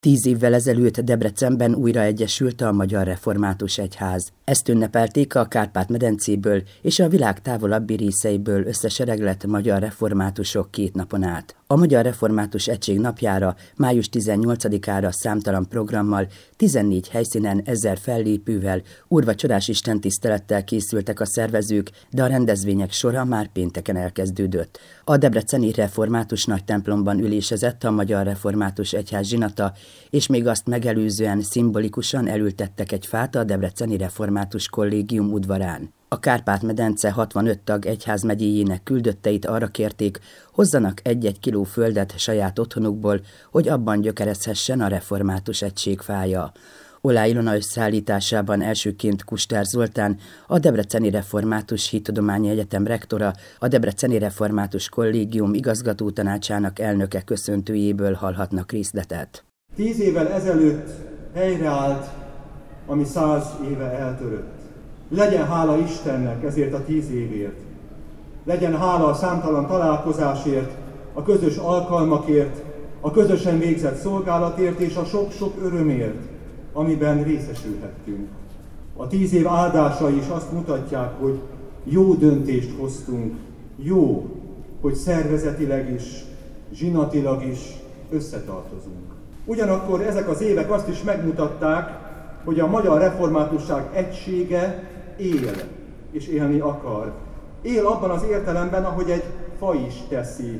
10 évvel ezelőtt Debrecenben újra egyesült a Magyar Református Egyház. Ezt ünnepelték a Kárpát-medencéből és a világ távolabbi részeiből összesereglett magyar reformátusok 2 napon át. A Magyar Református Egység napjára, május 18-ára számtalan programmal, 14 helyszínen 1000 fellépővel, úrvacsorás istentisztelettel készültek a szervezők, de a rendezvények sora már pénteken elkezdődött. A debreceni református nagytemplomban ülésezett a Magyar Református Egyház zsinata, és még azt megelőzően szimbolikusan elültettek egy fát a debreceni református kollégium udvarán. A Kárpát-medence 65 tag egyházmegyéjének küldötteit arra kérték, hozzanak 1-1 kiló földet saját otthonukból, hogy abban gyökerezhessen a református egység fája. Oláh Ilona összeállításában elsőként Kuster Zoltán, a Debreceni Református Hittudományi Egyetem rektora, a Debreceni Református Kollégium igazgatótanácsának elnöke köszöntőjéből hallhatnak részletet. 10 évvel ezelőtt helyreállt, ami 100 éve eltörött. Legyen hála Istennek ezért a 10 évért. Legyen hála a számtalan találkozásért, a közös alkalmakért, a közösen végzett szolgálatért és a sok-sok örömért, amiben részesülhettünk. A 10 év áldásai is azt mutatják, hogy jó döntést hoztunk. Jó, hogy szervezetileg is, zsinatilag is összetartozunk. Ugyanakkor ezek az évek azt is megmutatták, hogy a magyar reformátusság egysége él, és élni akar. Él abban az értelemben, ahogy egy fa is teszi.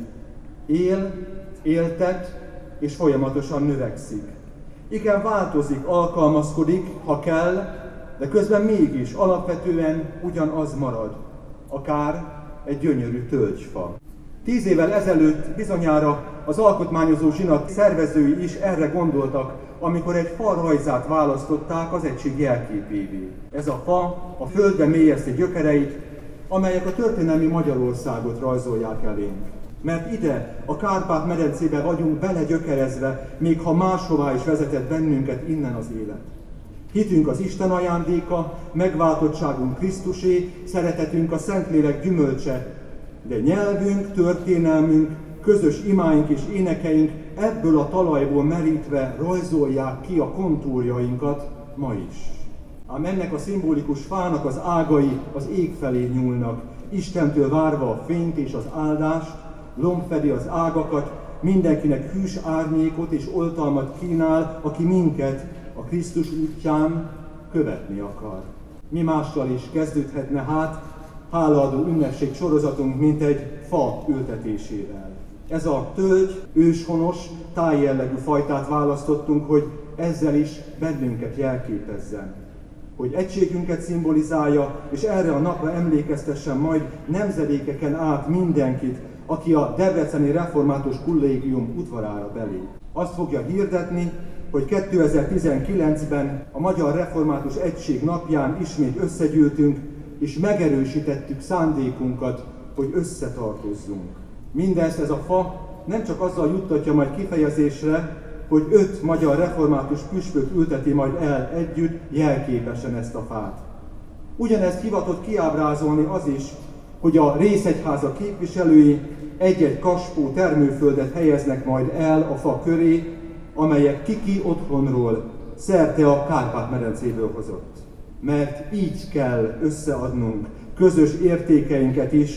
Él, éltet, és folyamatosan növekszik. Igen, változik, alkalmazkodik, ha kell, de közben mégis alapvetően ugyanaz marad. Akár egy gyönyörű tölgyfa. 10 évvel ezelőtt bizonyára az alkotmányozó zsinat szervezői is erre gondoltak, amikor egy fa rajzát választották az egység jelképévé. Ez a fa a földbe mélyeszti gyökereit, amelyek a történelmi Magyarországot rajzolják elénk. Mert ide, a Kárpát-medencébe vagyunk belegyökerezve, még ha máshová is vezetett bennünket innen az élet. Hitünk az Isten ajándéka, megváltottságunk Krisztusé, szeretetünk a Szentlélek gyümölcse, de nyelvünk, történelmünk, közös imáink és énekeink ebből a talajból merítve rajzolják ki a kontúrjainkat ma is. Ám ennek a szimbolikus fának az ágai az ég felé nyúlnak, Istentől várva a fényt és az áldást, lomb fedi az ágakat, mindenkinek hűs árnyékot és oltalmat kínál, aki minket a Krisztus útján követni akar. Mi mással is kezdődhetne hát hálaadó ünnepség sorozatunk, mint egy fa ültetésével. Ez a tölgy, őshonos, tájjellegű fajtát választottunk, hogy ezzel is bennünket jelképezzen. Hogy egységünket szimbolizálja, és erre a napra emlékeztessen majd nemzedékeken át mindenkit, aki a Debreceni Református Kollégium udvarára belép. Azt fogja hirdetni, hogy 2019-ben a Magyar Református Egység napján ismét összegyűltünk, és megerősítettük szándékunkat, hogy összetartozzunk. Mindezt ez a fa nem csak azzal juttatja majd kifejezésre, hogy 5 magyar református püspök ülteti majd el együtt jelképesen ezt a fát. Ugyanezt hivatott kiábrázolni az is, hogy a részegyháza képviselői egy-egy kaspó termőföldet helyeznek majd el a fa köré, amelyek kiki otthonról szerte a Kárpát-medencéből hozott. Mert így kell összeadnunk közös értékeinket is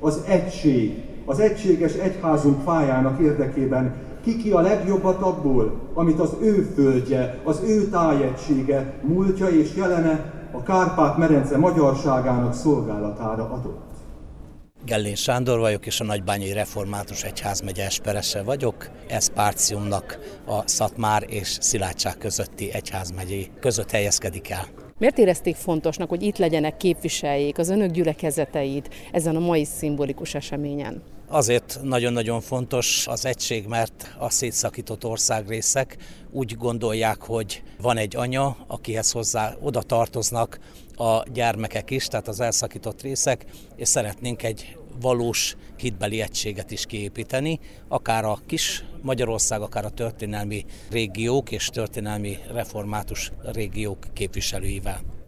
az egységes egyházunk fájának érdekében, ki a legjobbat abból, amit az ő földje, az ő tájegysége, múltja és jelene a Kárpát-medence magyarságának szolgálatára adott. Gellén Sándor vagyok, és a Nagybányai Református Egyházmegye esperese vagyok. Ez Párciumnak a Szatmár és Szilágyság közötti egyházmegyé között helyezkedik el. Miért érezték fontosnak, hogy itt legyenek, képviseljék az önök gyülekezeteit ezen a mai szimbolikus eseményen? Azért nagyon-nagyon fontos az egység, mert a szétszakított országrészek úgy gondolják, hogy van egy anya, akihez hozzá oda tartoznak a gyermekek is, tehát az elszakított részek, és szeretnénk egy valós hitbeli egységet is kiépíteni, akár a kis Magyarország, akár a történelmi régiók és történelmi református régiók képviselőivel.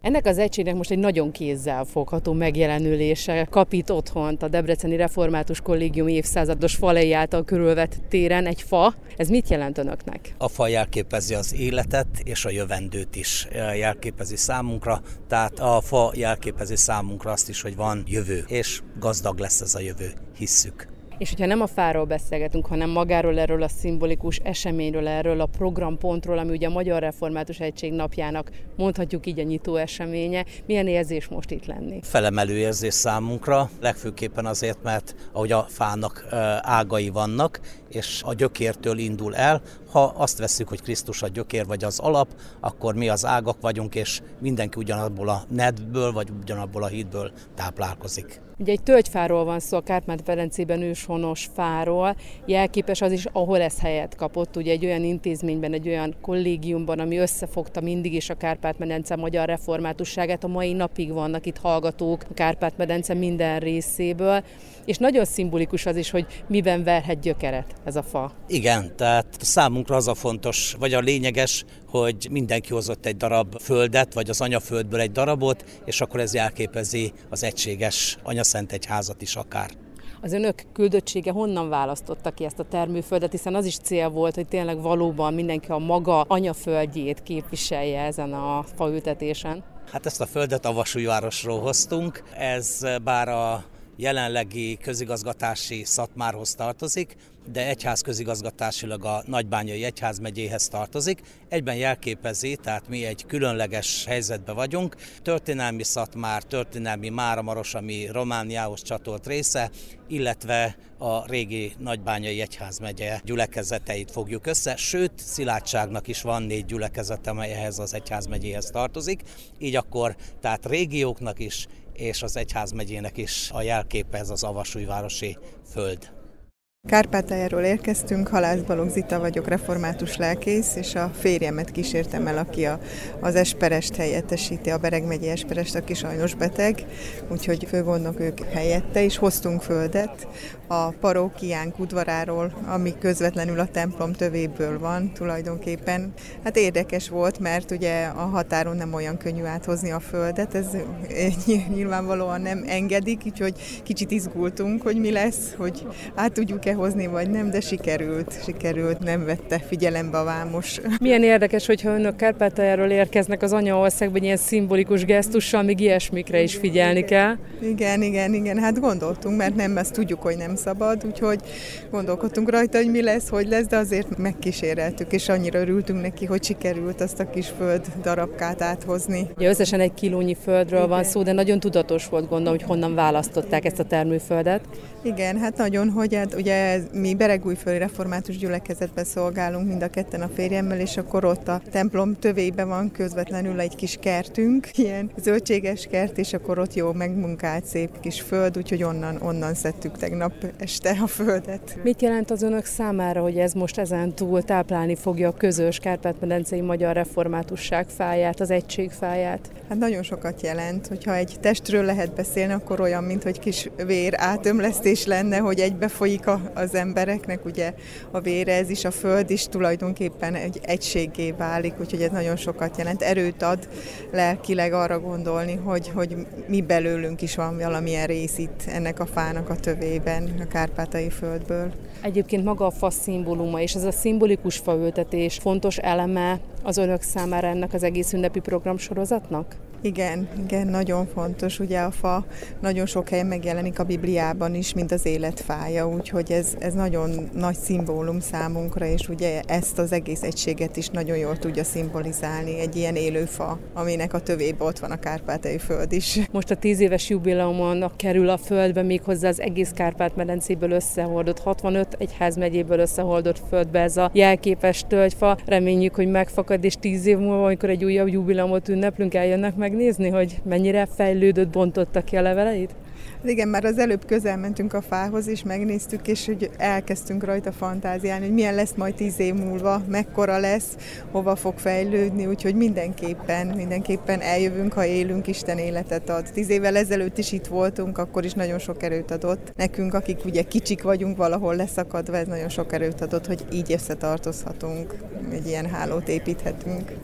Ennek az egységnek most egy nagyon kézzelfogható megjelenülése kap itt otthont a Debreceni Református Kollégium évszázados falai által körülvett téren egy fa. Ez mit jelent önöknek? A fa jelképezi az életet és a jövendőt is jelképezi számunkra, tehát a fa jelképezi számunkra azt is, hogy van jövő, és gazdag lesz ez a jövő, hisszük. És hogyha nem a fáról beszélgetünk, hanem magáról erről a szimbolikus eseményről, erről a programpontról, ami ugye a Magyar Református Egység napjának mondhatjuk így a nyitó eseménye, milyen érzés most itt lenni? Felemelő érzés számunkra, legfőképpen azért, mert ahogy a fának ágai vannak, és a gyökértől indul el. Ha azt vesszük, hogy Krisztus a gyökér vagy az alap, akkor mi az ágak vagyunk, és mindenki ugyanabból a nedvből vagy ugyanabból a hídből táplálkozik. Ugye egy tölgyfáról van szó, a Kárpát-medencében őshonos fáról, jelképes az is, ahol ez helyet kapott, ugye egy olyan intézményben, egy olyan kollégiumban, ami összefogta mindig is a Kárpát-medence magyar reformátusságát, a mai napig vannak itt hallgatók a Kárpát-medence minden részéből, és nagyon szimbolikus az is, hogy miben verhet gyökeret ez a fa. Igen, tehát számunkra az a fontos, vagy a lényeges, hogy mindenki hozott egy darab földet, vagy az anyaföldből egy darabot, és akkor ez jelképezi az egységes anyaszentegyházat is akár. Az önök küldöttsége honnan választotta ki ezt a termőföldet, hiszen az is cél volt, hogy tényleg valóban mindenki a maga anyaföldjét képviselje ezen a faültetésen? Hát ezt a földet a Vasújvárosról hoztunk, ez bár a jelenlegi közigazgatási Szatmárhoz tartozik, de egyházközigazgatásilag a Nagybányai Egyházmegyéhez tartozik. Egyben jelképezi, tehát mi egy különleges helyzetben vagyunk. Történelmi Szatmár, történelmi Máramaros, ami Romániához csatolt része, illetve a régi Nagybányai Egyházmegye gyülekezeteit fogjuk össze, sőt, Szilágyságnak is van 4 gyülekezete, amely ehhez az egyházmegyéhez tartozik. Így akkor, tehát régióknak is és az egyházmegyének is a jelképe ez az avasújvárosi föld. Kárpátaljáról érkeztünk, Halász Balogh Zita vagyok, református lelkész, és a férjemet kísértem el, aki az esperest helyettesíti, a Bereg megyei esperest, aki sajnos beteg, úgyhogy főgondnok helyette, és hoztunk földet a parókiánk udvaráról, ami közvetlenül a templom tövéből van tulajdonképpen. Hát érdekes volt, mert ugye a határon nem olyan könnyű áthozni a földet, ez nyilvánvalóan nem engedik, úgyhogy kicsit izgultunk, hogy mi lesz, hogy át tudjuk-e hozni, vagy nem, de sikerült, nem vette figyelembe a vámos. Milyen érdekes, hogyha önök Kárpátaljáról érkeznek az anyaországban ilyen szimbolikus gesztussal, még ilyesmikre is figyelni kell. Igen, hát gondoltunk, mert nem, ezt tudjuk, hogy nem szabad, úgyhogy gondolkodtunk rajta, hogy mi lesz, hogy lesz, de azért megkíséreltük, és annyira örültünk neki, hogy sikerült azt a kis föld darabkát áthozni. Ugye összesen 1 kilónyi földről van szó, de nagyon tudatos volt, gondolom, hogy honnan választották ezt a termőföldet. Igen, hát nagyon, hogy hát ugye mi Beregújföldi Református Gyülekezetben szolgálunk mind a ketten a férjemmel, és akkor ott a templom tövében van közvetlenül egy kis kertünk, ilyen zöldséges kert, és akkor ott jó megmunkált szép kis föld, úgyhogy onnan szedtük tegnap este a földet. Mit jelent az önök számára, hogy ez most ezentúl táplálni fogja a közös kárpát-medencei magyar reformátusság fáját, az egység fáját? Hát nagyon sokat jelent, hogyha egy testről lehet beszélni, akkor olyan, mint hogy kis vér átömlesztés lenne, hogy egybe folyik az embereknek, ugye a vére, ez is, a föld is tulajdonképpen egy egységgé válik, úgyhogy ez nagyon sokat jelent. Erőt ad lelkileg arra gondolni, hogy mi belőlünk is van valamilyen rész itt ennek a fának a tövében, a kárpátai földből. Egyébként maga a fa szimbóluma, és ez a szimbolikus faültetés fontos eleme az önök számára ennek az egész ünnepi programsorozatnak? Igen, nagyon fontos. Ugye a fa nagyon sok helyen megjelenik a Bibliában is, mint az élet fája, úgyhogy ez nagyon nagy szimbólum számunkra, és ugye ezt az egész egységet is nagyon jól tudja szimbolizálni, egy ilyen élő fa, aminek a tövében ott van a kárpátai föld is. Most a 10 éves jubileumon kerül a földbe méghozzá az egész Kárpát-medencéből összehordott, 65 egyházmegyéből összehordott földbe ez a jelképes tölgyfa. Reményük, hogy megfakad, és 10 év múlva, amikor egy újabb jubileumot ünneplünk, eljönnek megnézni, hogy mennyire fejlődött, bontotta ki a leveleit? Igen, már az előbb közel mentünk a fához, és megnéztük, és hogy elkezdtünk rajta fantáziálni, hogy milyen lesz majd 10 év múlva, mekkora lesz, hova fog fejlődni, úgyhogy mindenképpen eljövünk, ha élünk, Isten életet ad. 10 évvel ezelőtt is itt voltunk, akkor is nagyon sok erőt adott. Nekünk, akik ugye kicsik vagyunk valahol leszakadva, ez nagyon sok erőt adott, hogy így összetartozhatunk, egy ilyen hálót építhetünk.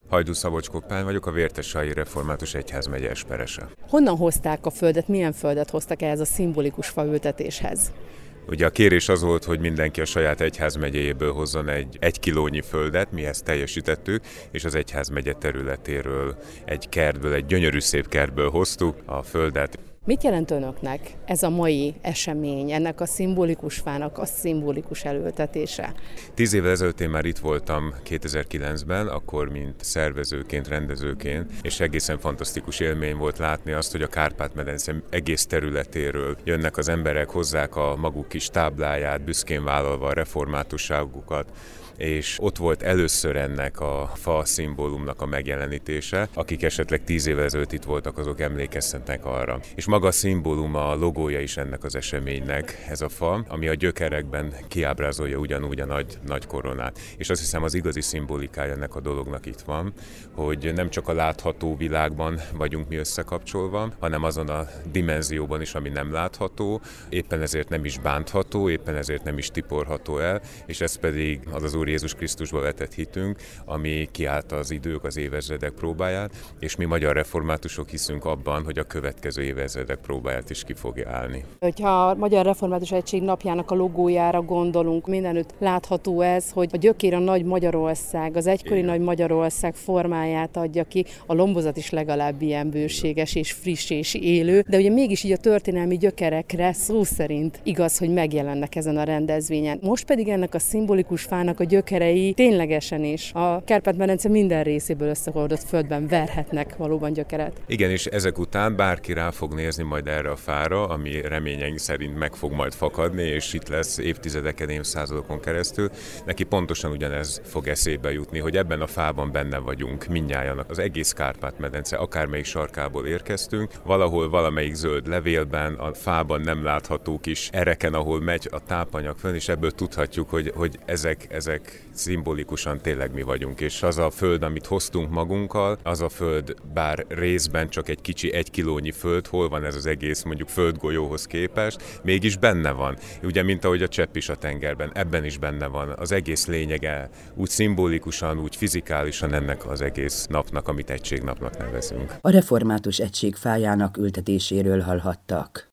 Hajdú Szabolcs Pál vagyok, a Vértesályi Református Egyházmegye esperese. Honnan hozták a földet, milyen földet hoztak ehhez a szimbolikus faültetéshez? Ugye a kérés az volt, hogy mindenki a saját egyházmegyéjéből hozzon egy kilónyi földet, mi ezt teljesítettük, és az egyházmegye területéről, egy kertből, egy gyönyörű szép kertből hoztuk a földet. Mit jelent önöknek ez a mai esemény, ennek a szimbolikus fának a szimbolikus elültetése? 10 évvel ezelőtt én már itt voltam 2009-ben, akkor mint szervezőként, rendezőként, és egészen fantasztikus élmény volt látni azt, hogy a Kárpát-medence egész területéről jönnek az emberek, hozzák a maguk kis tábláját, büszkén vállalva a reformátusságukat, és ott volt először ennek a fa szimbólumnak a megjelenítése. Akik esetleg 10 évvel ezelőtt itt voltak, azok emlékezhetnek arra. És maga a szimbóluma, a logója is ennek az eseménynek ez a fa, ami a gyökerekben kiábrázolja ugyanúgy a nagy koronát. És azt hiszem, az igazi szimbolikája ennek a dolognak itt van, hogy nem csak a látható világban vagyunk mi összekapcsolva, hanem azon a dimenzióban is, ami nem látható, éppen ezért nem is bántható, éppen ezért nem is tiporható el, és ez pedig az Úr Jézus Krisztusba vetett hitünk, ami kiállta az idők, az évezredek próbáját, és mi magyar reformátusok hiszünk abban, hogy a következő évezredek próbáját is ki fogja állni. Hogyha a Magyar Református Egység napjának a logójára gondolunk, mindenütt látható ez, hogy a gyökér a Nagy Magyarország, az egykori Nagy Magyarország formáját adja ki, a lombozat is legalább ilyen bőséges és friss és élő, de ugye mégis így a történelmi gyökerekre szó szerint igaz, hogy megjelennek ezen a rendezvényen. Most pedig ennek a szimbolikus fának a gyökerei ténylegesen is a Kárpát-medence minden részéből összehordott földben verhetnek valóban gyökeret. Igen, és ezek után bárki rá fog nézni majd erre a fára, ami reményeink szerint meg fog majd fakadni, és itt lesz évtizedeken, évszázadokon keresztül. Neki pontosan ugyanez fog eszébe jutni, hogy ebben a fában benne vagyunk mindnyájan. Az egész Kárpát-medence, akármelyik sarkából érkeztünk, valahol valamelyik zöld levélben, a fában nem látható kis ereken, ahol megy a tápanyag fönn, és ebből tudhatjuk, hogy ezek szimbolikusan tényleg mi vagyunk, és az a föld, amit hoztunk magunkkal, az a föld, bár részben csak egy kicsi 1 kilónyi föld, hol van ez az egész mondjuk földgolyóhoz képest, mégis benne van. Ugye, mint ahogy a csepp is a tengerben, ebben is benne van az egész lényege, úgy szimbolikusan, úgy fizikálisan ennek az egész napnak, amit egységnapnak nevezünk. A Református Egység fájának ültetéséről hallhattak.